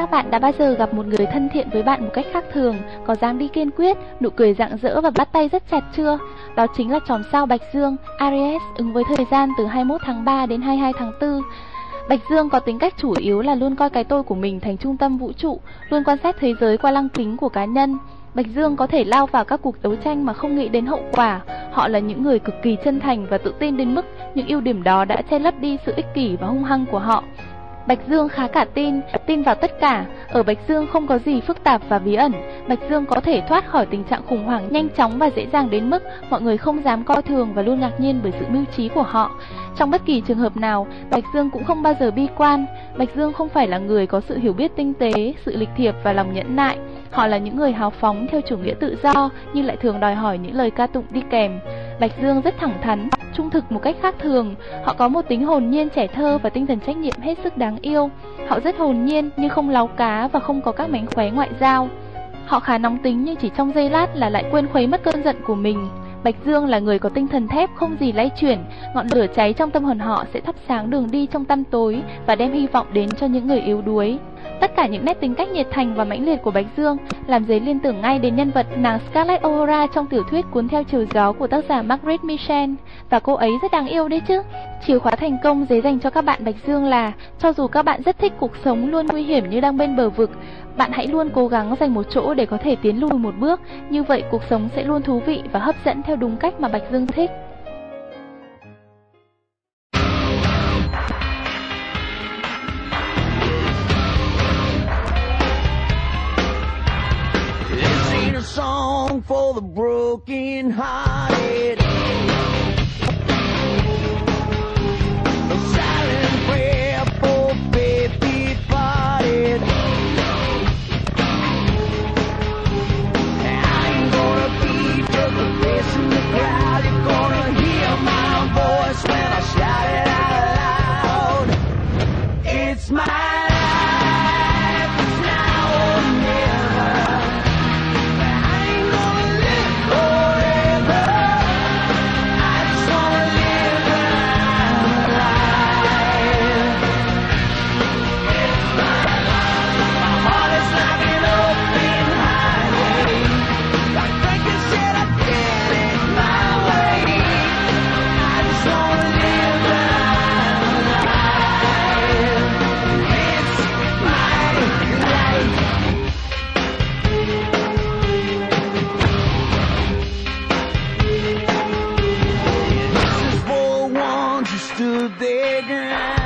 Các bạn đã bao giờ gặp một người thân thiện với bạn một cách khác thường, có dáng đi kiên quyết, nụ cười rạng rỡ và bắt tay rất chặt chưa? Đó chính là chòm sao Bạch Dương, Aries, ứng với thời gian từ 21 tháng 3 đến 22 tháng 4. Bạch Dương có tính cách chủ yếu là luôn coi cái tôi của mình thành trung tâm vũ trụ, luôn quan sát thế giới qua lăng kính của cá nhân. Bạch Dương có thể lao vào các cuộc đấu tranh mà không nghĩ đến hậu quả. Họ là những người cực kỳ chân thành và tự tin đến mức những ưu điểm đó đã che lấp đi sự ích kỷ và hung hăng của họ. Bạch Dương khá cả tin vào tất cả. Ở Bạch Dương không có gì phức tạp và bí ẩn. Bạch Dương có thể thoát khỏi tình trạng khủng hoảng nhanh chóng và dễ dàng đến mức mọi người không dám coi thường và luôn ngạc nhiên bởi sự mưu trí của họ. Trong bất kỳ trường hợp nào, Bạch Dương cũng không bao giờ bi quan. Bạch Dương không phải là người có sự hiểu biết tinh tế, sự lịch thiệp và lòng nhẫn nại. Họ là những người hào phóng theo chủ nghĩa tự do nhưng lại thường đòi hỏi những lời ca tụng đi kèm. Bạch Dương rất thẳng thắn, trung thực một cách khác thường. Họ có một tính hồn nhiên trẻ thơ và tinh thần trách nhiệm hết sức đáng yêu. Họ rất hồn nhiên nhưng không láu cá và không có các mánh khóe ngoại giao. Họ khá nóng tính nhưng chỉ trong giây lát là lại quên khuấy mất cơn giận của mình. Bạch Dương là người có tinh thần thép không gì lay chuyển. Ngọn lửa cháy trong tâm hồn họ sẽ thắp sáng đường đi trong tăm tối và đem hy vọng đến cho những người yếu đuối. Tất cả những nét tính cách nhiệt thành và mãnh liệt của Bạch Dương làm Giấy liên tưởng ngay đến nhân vật nàng Scarlett O'Hara trong tiểu thuyết Cuốn theo chiều gió của tác giả Margaret Mitchell. Và cô ấy rất đáng yêu đấy chứ. Chìa khóa thành công Giấy dành cho các bạn Bạch Dương là cho dù các bạn rất thích cuộc sống luôn nguy hiểm như đang bên bờ vực, bạn hãy luôn cố gắng dành một chỗ để có thể tiến lùi một bước. Như vậy cuộc sống sẽ luôn thú vị và hấp dẫn theo đúng cách mà Bạch Dương thích. Song for the broken hearted, a silent prayer for faith departed. I ain't gonna be just a face in the crowd. You're gonna hear my voice when I shout it out loud. It's my life, it's now or never. Stood their ground.